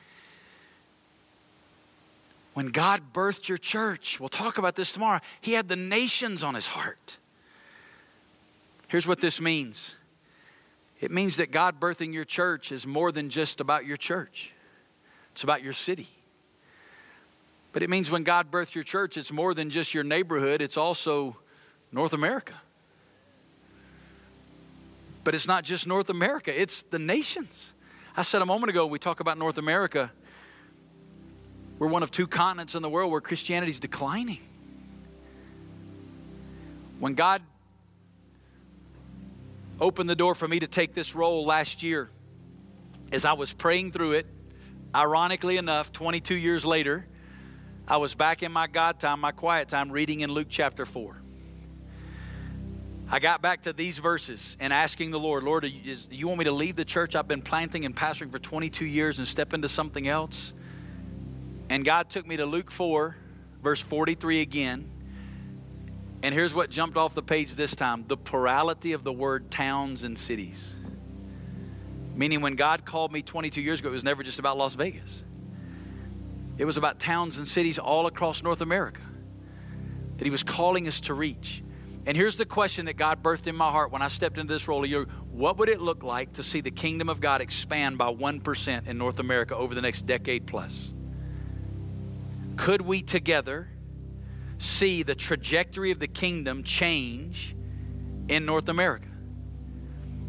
When God birthed your church, we'll talk about this tomorrow, he had the nations on his heart. Here's what this means. It means that God birthing your church is more than just about your church. It's about your city. But it means when God birthed your church, it's more than just your neighborhood. It's also North America. But it's not just North America, it's the nations. I said a moment ago, we talk about North America. We're one of two continents in the world where Christianity is declining. When God opened the door for me to take this role last year, as I was praying through it, ironically enough, twenty-two years later, I was back in my God time, my quiet time, reading in Luke chapter four. I got back to these verses and asking the Lord, Lord, is, you want me to leave the church I've been planting and pastoring for twenty-two years and step into something else? And God took me to Luke four, verse forty-three again. And here's what jumped off the page this time. The plurality of the word towns and cities. Meaning when God called me twenty-two years ago, it was never just about Las Vegas. It was about towns and cities all across North America that he was calling us to reach. And here's the question that God birthed in my heart when I stepped into this role a year. What would it look like to see the kingdom of God expand by one percent in North America over the next decade plus? Could we together see the trajectory of the kingdom change in North America?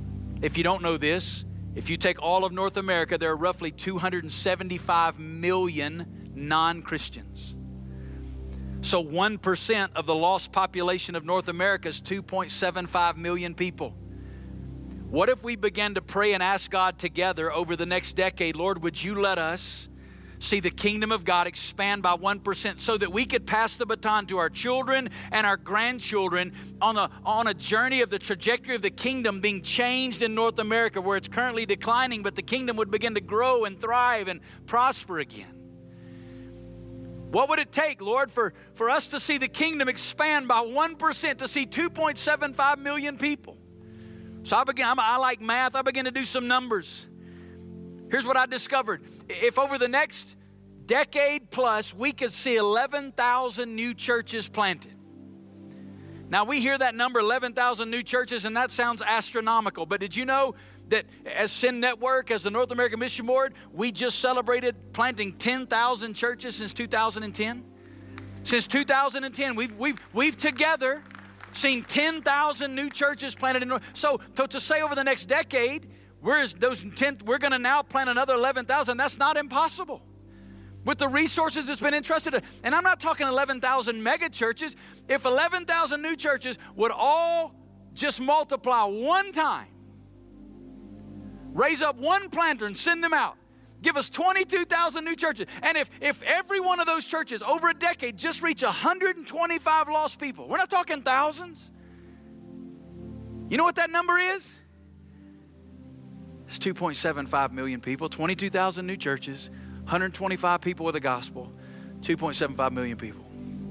If you don't know this, if you take all of North America, there are roughly two hundred seventy-five million non-Christians. So one percent of the lost population of North America is two point seven five million people. What if we began to pray and ask God together over the next decade, Lord, would you let us see the kingdom of God expand by one percent so that we could pass the baton to our children and our grandchildren on a, on a journey of the trajectory of the kingdom being changed in North America, where it's currently declining, but the kingdom would begin to grow and thrive and prosper again. What would it take, Lord, for, for us to see the kingdom expand by one percent, to see two point seven five million people? So I began, I like math, I began to do some numbers. Here's what I discovered. If over the next decade plus, we could see eleven thousand new churches planted. Now we hear that number, eleven thousand new churches, and that sounds astronomical. But did you know that as Send Network, as the North American Mission Board, we just celebrated planting ten thousand churches since two thousand ten? Since two thousand ten, we've, we've, we've together seen ten thousand new churches planted in North. So, so to say over the next decade, we're, those ten, we're going to now plant another eleven thousand, that's not impossible. With the resources that's been entrusted to, and I'm not talking eleven thousand mega churches. If eleven thousand new churches would all just multiply one time, raise up one planter and send them out, give us twenty-two thousand new churches. And if, if every one of those churches over a decade just reach one hundred twenty-five lost people, we're not talking thousands. You know what that number is? It's two point seven five million people, twenty-two thousand new churches, one hundred twenty-five people with the gospel, two point seven five million people.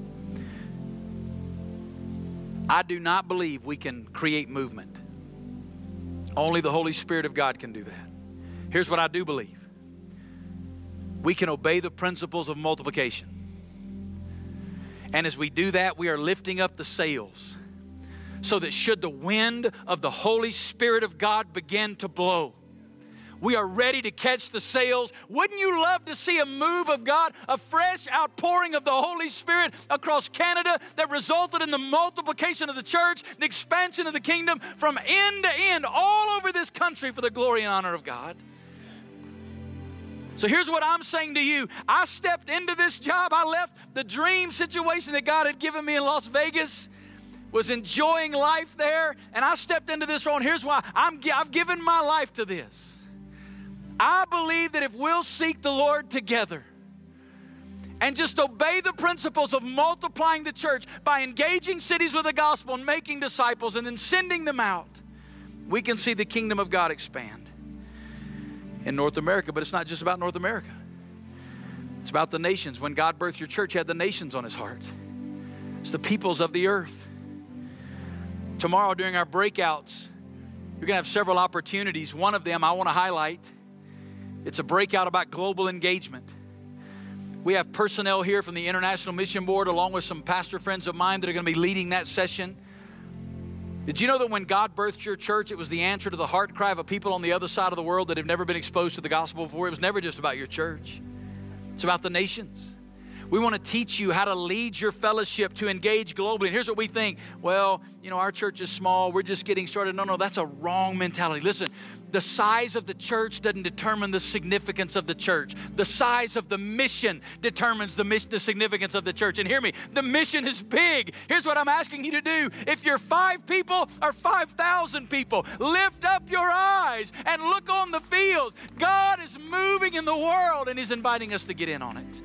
I do not believe we can create movement. Only the Holy Spirit of God can do that. Here's what I do believe. We can obey the principles of multiplication. And as we do that, we are lifting up the sails so that should the wind of the Holy Spirit of God begin to blow, we are ready to catch the sails. Wouldn't you love to see a move of God, a fresh outpouring of the Holy Spirit across Canada that resulted in the multiplication of the church, the expansion of the kingdom from end to end all over this country for the glory and honor of God? So here's what I'm saying to you. I stepped into this job. I left the dream situation that God had given me in Las Vegas, was enjoying life there, and I stepped into this role. And here's why. I'm, I've given my life to this. I believe that if we'll seek the Lord together and just obey the principles of multiplying the church by engaging cities with the gospel and making disciples and then sending them out, we can see the kingdom of God expand in North America. But it's not just about North America. It's about the nations. When God birthed your church, He had the nations on His heart. It's the peoples of the earth. Tomorrow during our breakouts, you're going to have several opportunities. One of them I want to highlight. It's a breakout about global engagement. We have personnel here from the International Mission Board along with some pastor friends of mine that are going to be leading that session. Did you know that when God birthed your church, it was the answer to the heart cry of a people on the other side of the world that have never been exposed to the gospel before? It was never just about your church. It's about the nations. We want to teach you how to lead your fellowship to engage globally. And here's what we think. Well, you know, our church is small. We're just getting started. No, no, that's a wrong mentality. Listen, the size of the church doesn't determine the significance of the church. The size of the mission determines the, mission, the significance of the church. And hear me, the mission is big. Here's what I'm asking you to do. If you're five people or five thousand people, lift up your eyes and look on the fields. God is moving in the world and He's inviting us to get in on it.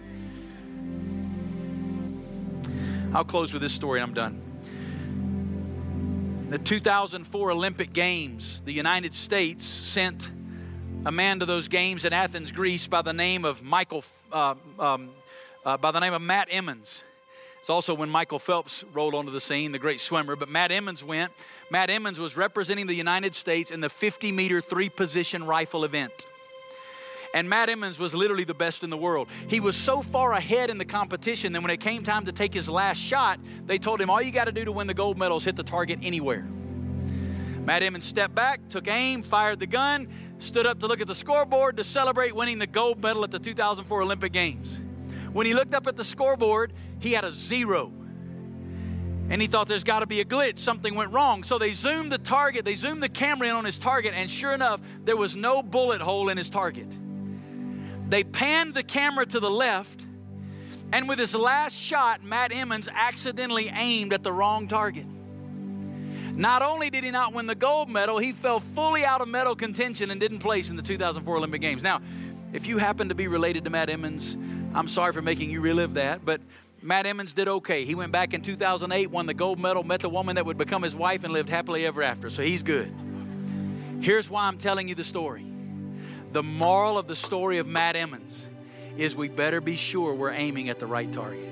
I'll close with this story and I'm done. In the two thousand four Olympic Games, the United States sent a man to those games in Athens, Greece, by the name of Michael, uh, um, uh, by the name of Matt Emmons. It's also when Michael Phelps rolled onto the scene, the great swimmer. But Matt Emmons went. Matt Emmons was representing the United States in the fifty meter three-position rifle event. And Matt Emmons was literally the best in the world. He was so far ahead in the competition that when it came time to take his last shot, they told him, all you got to do to win the gold medal is hit the target anywhere. Matt Emmons stepped back, took aim, fired the gun, stood up to look at the scoreboard to celebrate winning the gold medal at the two thousand four Olympic Games. When he looked up at the scoreboard, he had a zero. And he thought there's got to be a glitch. Something went wrong. So they zoomed the target. They zoomed the camera in on his target. And sure enough, there was no bullet hole in his target. They panned the camera to the left. And with his last shot, Matt Emmons accidentally aimed at the wrong target. Not only did he not win the gold medal, he fell fully out of medal contention and didn't place in the two thousand four Olympic Games. Now, if you happen to be related to Matt Emmons, I'm sorry for making you relive that, but Matt Emmons did okay. He went back in two thousand eight, won the gold medal, met the woman that would become his wife, and lived happily ever after. So he's good. Here's why I'm telling you the story. The moral of the story of Matt Emmons is we better be sure we're aiming at the right target.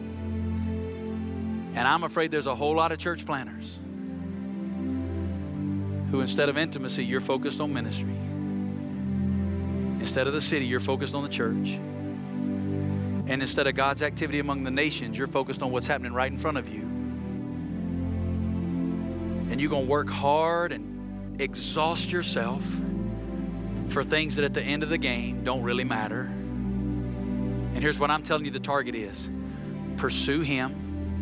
And I'm afraid there's a whole lot of church planners who, instead of intimacy, you're focused on ministry. Instead of the city, you're focused on the church. And instead of God's activity among the nations, you're focused on what's happening right in front of you. And you're going to work hard and exhaust yourself for things that at the end of the game don't really matter. And here's what I'm telling you the target is. Pursue Him.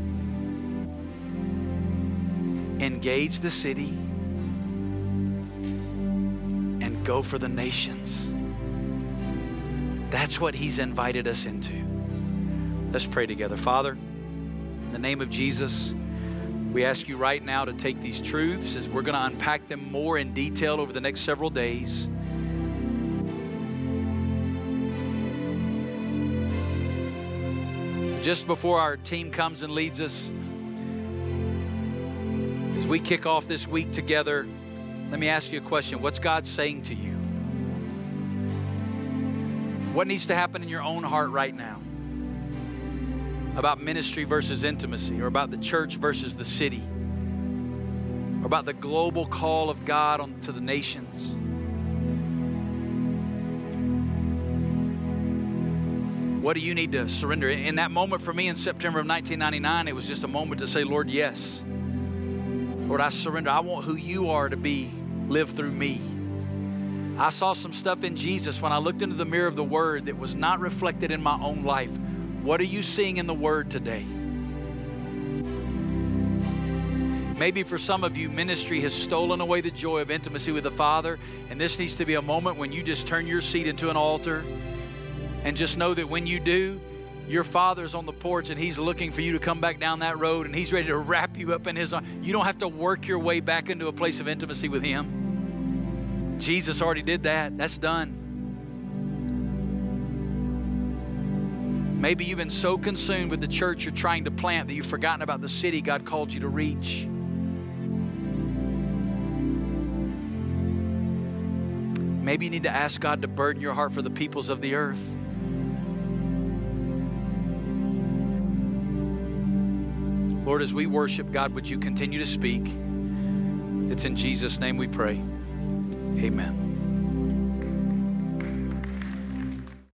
Engage the city. And go for the nations. That's what He's invited us into. Let's pray together. Father, in the name of Jesus, we ask you right now to take these truths as we're going to unpack them more in detail over the next several days. Just before our team comes and leads us, as we kick off this week together, let me ask you a question. What's God saying to you? What needs to happen in your own heart right now about ministry versus intimacy, or about the church versus the city, or about the global call of God on, to the nations? What do you need to surrender? In that moment for me in September of nineteen ninety-nine, it was just a moment to say, Lord, yes. Lord, I surrender. I want who you are to be, live through me. I saw some stuff in Jesus when I looked into the mirror of the Word that was not reflected in my own life. What are you seeing in the Word today? Maybe for some of you, ministry has stolen away the joy of intimacy with the Father, and this needs to be a moment when you just turn your seat into an altar and just know that when you do, your Father's on the porch and He's looking for you to come back down that road, and He's ready to wrap you up in His arms. You don't have to work your way back into a place of intimacy with Him. Jesus already did that. That's done. Maybe you've been so consumed with the church you're trying to plant that you've forgotten about the city God called you to reach. Maybe you need to ask God to burden your heart for the peoples of the earth. Lord, as we worship, God, would you continue to speak? It's in Jesus' name we pray. Amen.